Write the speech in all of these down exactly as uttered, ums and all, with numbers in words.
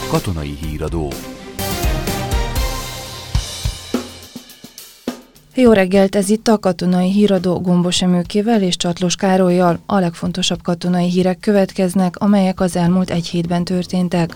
Katonai Híradó. Jó reggelt, ez itt a Katonai Híradó Gombos Emőkével és Csatlós Károllyal. A legfontosabb katonai hírek következnek, amelyek az elmúlt egy hétben történtek.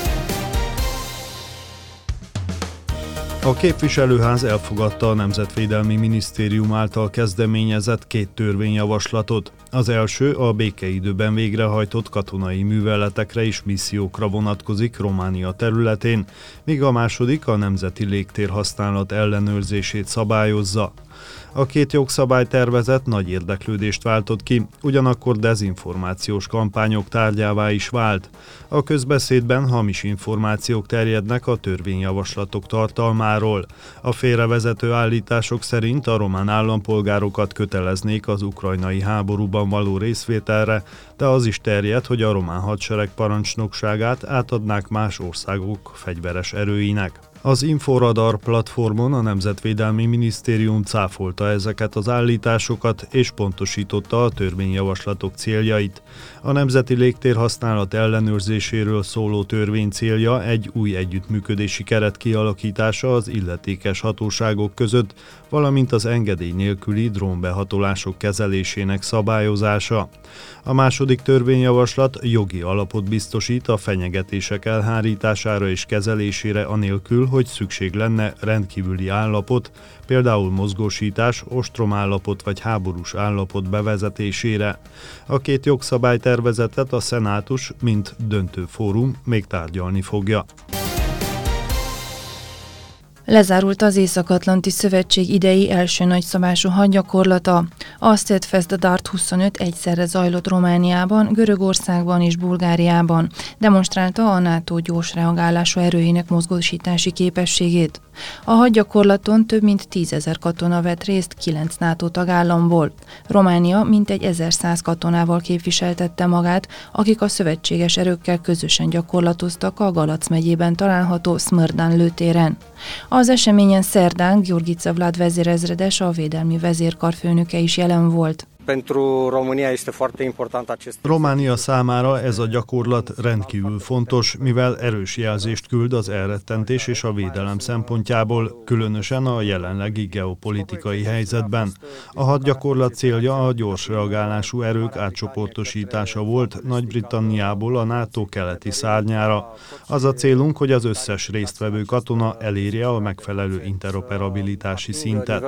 A képviselőház elfogadta a Nemzetvédelmi Minisztérium által kezdeményezett két törvényjavaslatot. Az első a békeidőben végrehajtott katonai műveletekre és missziókra vonatkozik Románia területén, míg a második a nemzeti légtérhasználat ellenőrzését szabályozza. A két jogszabálytervezet nagy érdeklődést váltott ki, ugyanakkor dezinformációs kampányok tárgyává is vált. A közbeszédben hamis információk terjednek a törvényjavaslatok tartalmáról. A félrevezető állítások szerint a román állampolgárokat köteleznék az ukrajnai háborúban való részvételre, de az is terjed, hogy a román hadsereg parancsnokságát átadnák más országok fegyveres erőinek. Az Inforadar platformon a Nemzetvédelmi Minisztérium cáfolta ezeket az állításokat és pontosította a törvényjavaslatok céljait. A nemzeti légtérhasználat ellenőrzéséről szóló törvény célja egy új együttműködési keret kialakítása az illetékes hatóságok között, valamint az engedély nélküli drónbehatolások kezelésének szabályozása. A második törvényjavaslat jogi alapot biztosít a fenyegetések elhárítására és kezelésére anélkül, hogy szükség lenne rendkívüli állapot, például mozgósítás, ostromállapot vagy háborús állapot bevezetésére. A két jogszabálytervezetet a Szenátus, mint döntő fórum még tárgyalni fogja. Lezárult az Észak-Atlanti Szövetség idei első nagyszabású hadgyakorlata. A Steadfast Dart huszonöt egyszerre zajlott Romániában, Görögországban és Bulgáriában. Demonstrálta a NATO gyors reagálású erőinek mozgósítási képességét. A hadgyakorlaton több mint tízezer katona vett részt kilenc NATO tagállamból. Románia mintegy ezerszáz katonával képviseltette magát, akik a szövetséges erőkkel közösen gyakorlatoztak a Galac megyében található Smrdan lőtéren. Az eseményen szerdán Gheorghiță Vlad vezérezredes, a védelmi vezérkar főnöke is jelen volt. Románia számára ez a gyakorlat rendkívül fontos, mivel erős jelzést küld az elrettentés és a védelem szempontjából, különösen a jelenlegi geopolitikai helyzetben. A hadgyakorlat célja a gyors reagálású erők átcsoportosítása volt Nagy-Britanniából a NATO keleti szárnyára. Az a célunk, hogy az összes résztvevő katona elérje a megfelelő interoperabilitási szintet.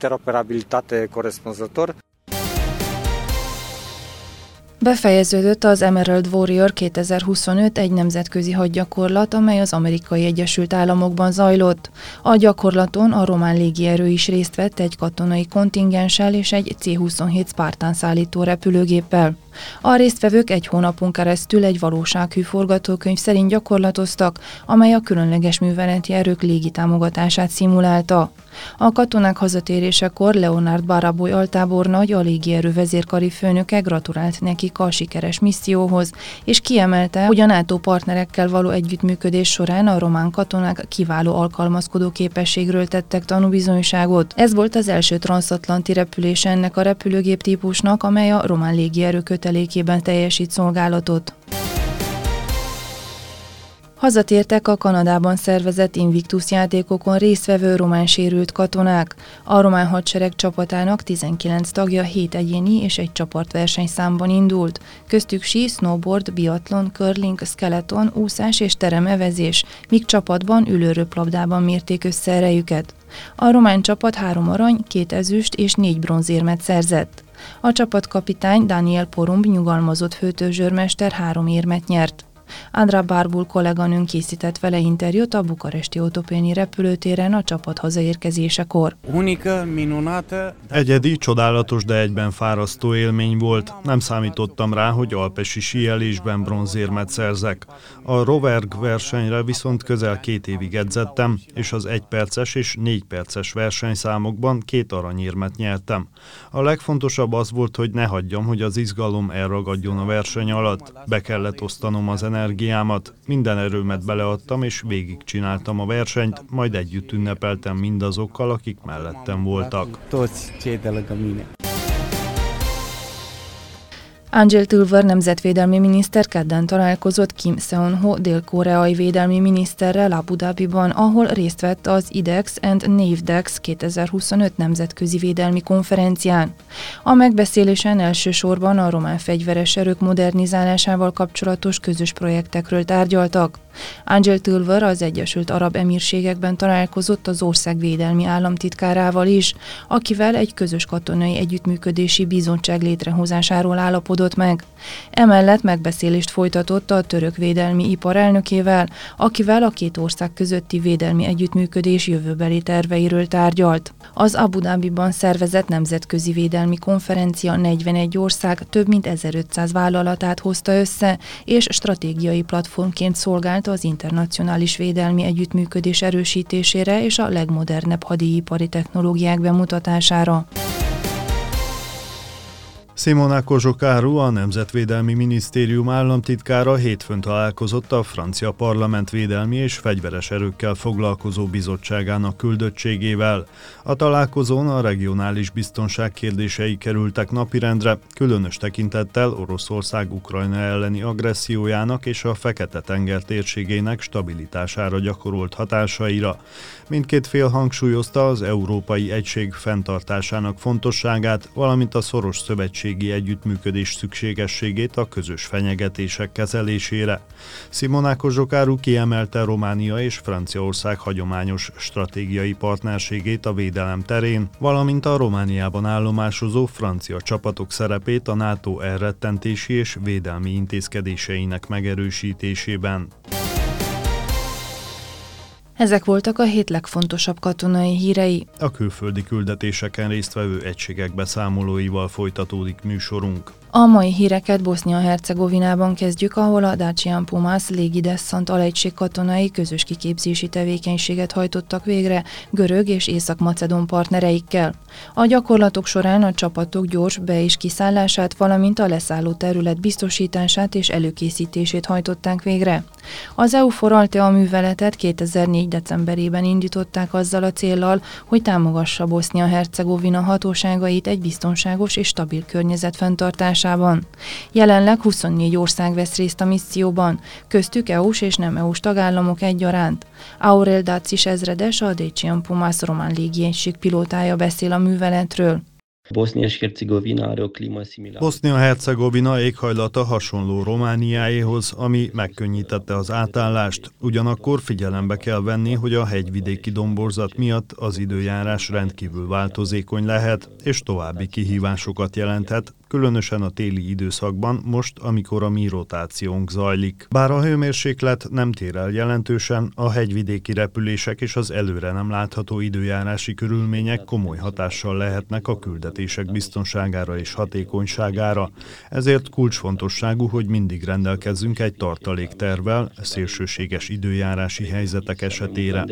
Befejeződött az Emerald Warrior kétezer-huszonöt, egy nemzetközi hadgyakorlat, amely az Amerikai Egyesült Államokban zajlott. A gyakorlaton a román légierő is részt vett egy katonai kontingenssel és egy cé huszonhét Spartan szállító repülőgéppel. A résztvevők egy hónapon keresztül egy valósághű forgatókönyv szerint gyakorlatoztak, amely a különleges műveleti erők légitámogatását szimulálta. A katonák hazatérésekor Leonard Baraboy altábornagy, a légierő vezérkari főnöke gratulált nekik a sikeres misszióhoz, és kiemelte, hogy a NATO partnerekkel való együttműködés során a román katonák kiváló alkalmazkodó képességről tettek tanúbizonyságot. Ez volt az első transzatlanti repülés ennek a repülőgép típusnak, amely a román légierő kötelékében teljesít szolgálatot. Hazatértek a Kanadában szervezett Invictus játékokon résztvevő román sérült katonák. A román hadsereg csapatának tizenkilenc tagja hét egyéni és egy csoportversenyszámban indult. Köztük sí, snowboard, biatlon, curling, skeleton, úszás és teremevezés, míg csapatban ülőröplabdában mérték össze erejüket. A román csapat három arany, két ezüst és négy bronzérmet szerzett. A csapatkapitány Daniel Porumb nyugalmazott főtörzsőrmester három érmet nyert. Andra Barbul kolléganőnk készített vele interjút a bukaresti Otopeni repülőtéren a csapat hazaérkezésekor. Egyedi, csodálatos, de egyben fárasztó élmény volt. Nem számítottam rá, hogy alpesi síelésben bronzérmet szerzek. A Roverg versenyre viszont közel két évig edzettem, és az egyperces és négy perces versenyszámokban két aranyérmet nyertem. A legfontosabb az volt, hogy ne hagyjam, hogy az izgalom elragadjon a verseny alatt. Be kellett osztanom az energiámat, minden erőmet beleadtam, és végigcsináltam a versenyt, majd együtt ünnepeltem mindazokkal, akik mellettem voltak. Angel Tulver nemzetvédelmi miniszter kedden találkozott Kim Seon-ho dél-koreai védelmi miniszterrel Abu Dhabiban, ahol részt vett az I D E X and NAVDEX kétezer-huszonöt nemzetközi védelmi konferencián. A megbeszélésen elsősorban a román fegyveres erők modernizálásával kapcsolatos közös projektekről tárgyaltak. Angel Tulver az Egyesült Arab Emírségekben találkozott az ország védelmi államtitkárával is, akivel egy közös katonai együttműködési bizottság létrehozásáról állapodott meg. Emellett megbeszélést folytatott a török védelmi ipar elnökével, akivel a két ország közötti védelmi együttműködés jövőbeli terveiről tárgyalt. Az Abu Dhabiban szervezett nemzetközi védelmi konferencia negyvenegy ország több mint ezerötszáz vállalatát hozta össze, és stratégiai platformként szolgált az internacionális védelmi együttműködés erősítésére és a legmodernebb hadipari technológiák bemutatására. Simona Kozsokáru, a Nemzetvédelmi Minisztérium államtitkára hétfőn találkozott a francia parlament védelmi és fegyveres erőkkel foglalkozó bizottságának küldöttségével. A találkozón a regionális biztonság kérdései kerültek napirendre, különös tekintettel Oroszország Ukrajna elleni agressziójának és a Fekete-tenger térségének stabilitására gyakorolt hatásaira. Mindkét fél hangsúlyozta az európai egység fenntartásának fontosságát, valamint a szoros szövetség együttműködés szükségességét a közös fenyegetések kezelésére. Simona Kozsokáru kiemelte Románia és Franciaország hagyományos stratégiai partnerségét a védelem terén, valamint a Romániában állomásozó francia csapatok szerepét a NATO elrettentési és védelmi intézkedéseinek megerősítésében. Ezek voltak a hét legfontosabb katonai hírei. A külföldi küldetéseken résztvevő egységek beszámolóival folytatódik műsorunk. A mai híreket Bosznia-Hercegovinában kezdjük, ahol a Dacian Pumas légideszant alegység katonai közös kiképzési tevékenységet hajtottak végre görög és észak-macedón partnereikkel. A gyakorlatok során a csapatok gyors be- és kiszállását, valamint a leszálló terület biztosítását és előkészítését hajtották végre. Az EUFOR Althea műveletet kétezer-négy decemberében indították azzal a céllal, hogy támogassa Bosznia-Hercegovina hatóságait egy biztonságos és stabil környezet fenntartásában. Jelenleg huszonnégy ország vesz részt a misszióban, köztük é u-s és nem é u-s tagállamok egyaránt. Aurel Dacis ezredes, a Dacian Pumas román légiegység pilótája beszél a műveletről. Bosznia-Hercegovina éghajlata hasonló Romániáéhoz, ami megkönnyítette az átállást. Ugyanakkor figyelembe kell venni, hogy a hegyvidéki domborzat miatt az időjárás rendkívül változékony lehet, és további kihívásokat jelenthet, különösen a téli időszakban, most, amikor a mi rotációnk zajlik. Bár a hőmérséklet nem tér el jelentősen, a hegyvidéki repülések és az előre nem látható időjárási körülmények komoly hatással lehetnek a küldetések biztonságára és hatékonyságára. Ezért kulcsfontosságú, hogy mindig rendelkezzünk egy tartaléktervvel szélsőséges időjárási helyzetek esetére.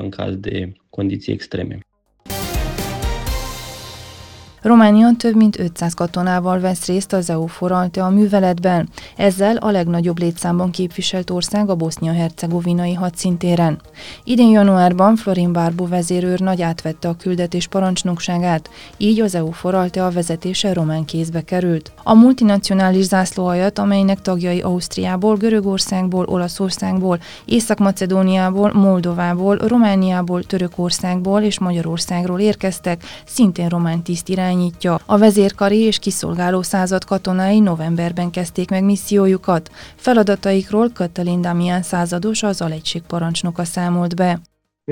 Románia több mint ötszáz katonával vesz részt az EUFOR Althea műveletben, ezzel a legnagyobb létszámban képviselt ország a bosznia-hercegovinai hadszintéren. Idén januárban Florin Barbu vezérőrnagy átvette a küldetés parancsnokságát, így az EUFOR Althea vezetése román kézbe került. A multinacionális zászlóhajat, amelynek tagjai Ausztriából, Görögországból, Olaszországból, Észak-Macedóniából, Moldovából, Romániából, Törökországból és Magyarországról érkeztek, szintén román tiszt irányítja. A vezérkari és kiszolgáló század katonái novemberben kezdték meg missziójukat. Feladataikról Katalin Damian százados, az alegység parancsnoka számolt be.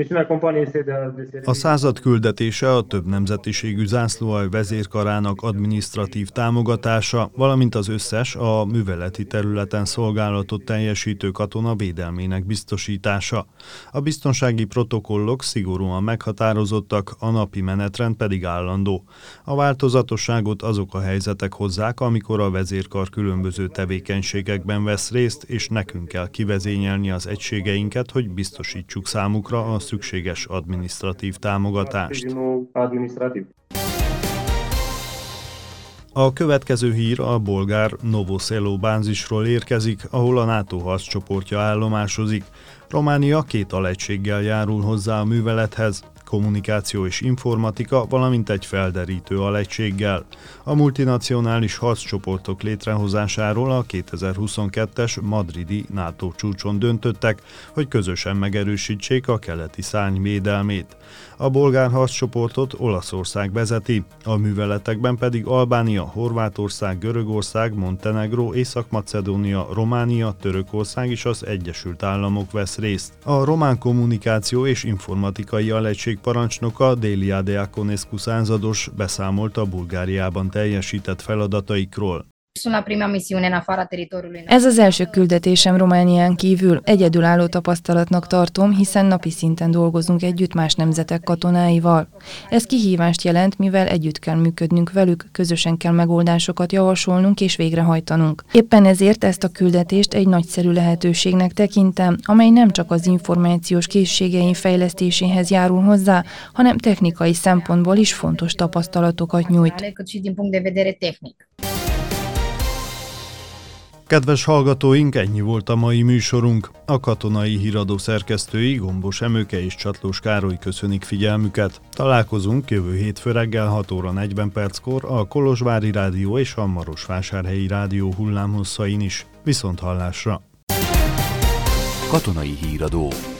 A század küldetése a több nemzetiségű zászlóalj vezérkarának adminisztratív támogatása, valamint az összes a műveleti területen szolgálatot teljesítő katona védelmének biztosítása. A biztonsági protokollok szigorúan meghatározottak, a napi menetrend pedig állandó. A változatosságot azok a helyzetek hozzák, amikor a vezérkar különböző tevékenységekben vesz részt, és nekünk kell kivezényelni az egységeinket, hogy biztosítsuk számukra a szükséges adminisztratív támogatást. A következő hír a bolgár Novo Selo bázisról érkezik, ahol a NATO harccsoportja állomásozik. Románia két alegységgel járul hozzá a művelethez. kommunikáció és informatika, valamint egy felderítő alegységgel. A multinacionális harccsoportok létrehozásáról a kétezer-huszonkettes madridi NATO csúcson döntöttek, hogy közösen megerősítsék a keleti szárny védelmét. A bolgár harccsoportot Olaszország vezeti, a műveletekben pedig Albánia, Horvátország, Görögország, Montenegró, Észak-Macedónia, Románia, Törökország és az Egyesült Államok vesz részt. A román kommunikáció és informatikai alegység parancsnoka Delia Deaconescu százados beszámolt a Bulgáriában teljesített feladataikról. Ez az első küldetésem Románián kívül. Egyedülálló tapasztalatnak tartom, hiszen napi szinten dolgozunk együtt más nemzetek katonáival. Ez kihívást jelent, mivel együtt kell működnünk velük, közösen kell megoldásokat javasolnunk és végrehajtanunk. Éppen ezért ezt a küldetést egy nagyszerű lehetőségnek tekintem, amely nem csak az információs készségeim fejlesztéséhez járul hozzá, hanem technikai szempontból is fontos tapasztalatokat nyújt. Kedves hallgatóink, ennyi volt a mai műsorunk. A Katonai Híradó szerkesztői Gombos Emőke és Csatlós Károly köszönik figyelmüket. Találkozunk jövő hétfő reggel hat óra negyven perckor a Kolozsvári Rádió és a Marosvásárhelyi Rádió hullámhosszain is. Viszont hallásra! Katonai Híradó.